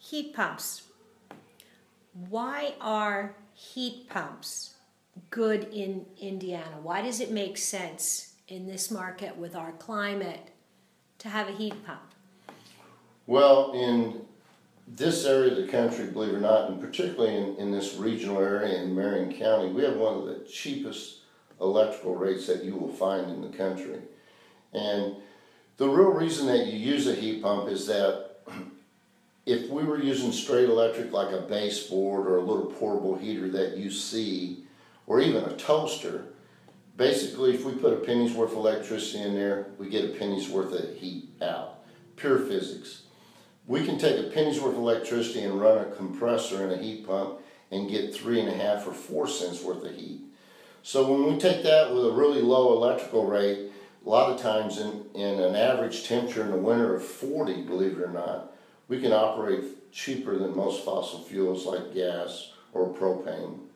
Heat pumps. Why are heat pumps good in Indiana? Why does it make sense in this market with our climate to have a heat pump? Well, in this area of the country, believe it or not, and particularly in this regional area in Marion County, we have one of the cheapest electrical rates that you will find in the country. And the real reason that you use a heat pump is that if we were using straight electric like a baseboard or a little portable heater that you see, or even a toaster, basically if we put a penny's worth of electricity in there, we get a penny's worth of heat out. Pure physics. We can take a penny's worth of electricity and run a compressor in a heat pump and get 3.5 or 4 cents worth of heat. So when we take that with a really low electrical rate, a lot of times in an average temperature in the winter of 40, believe it or not, we can operate cheaper than most fossil fuels like gas or propane.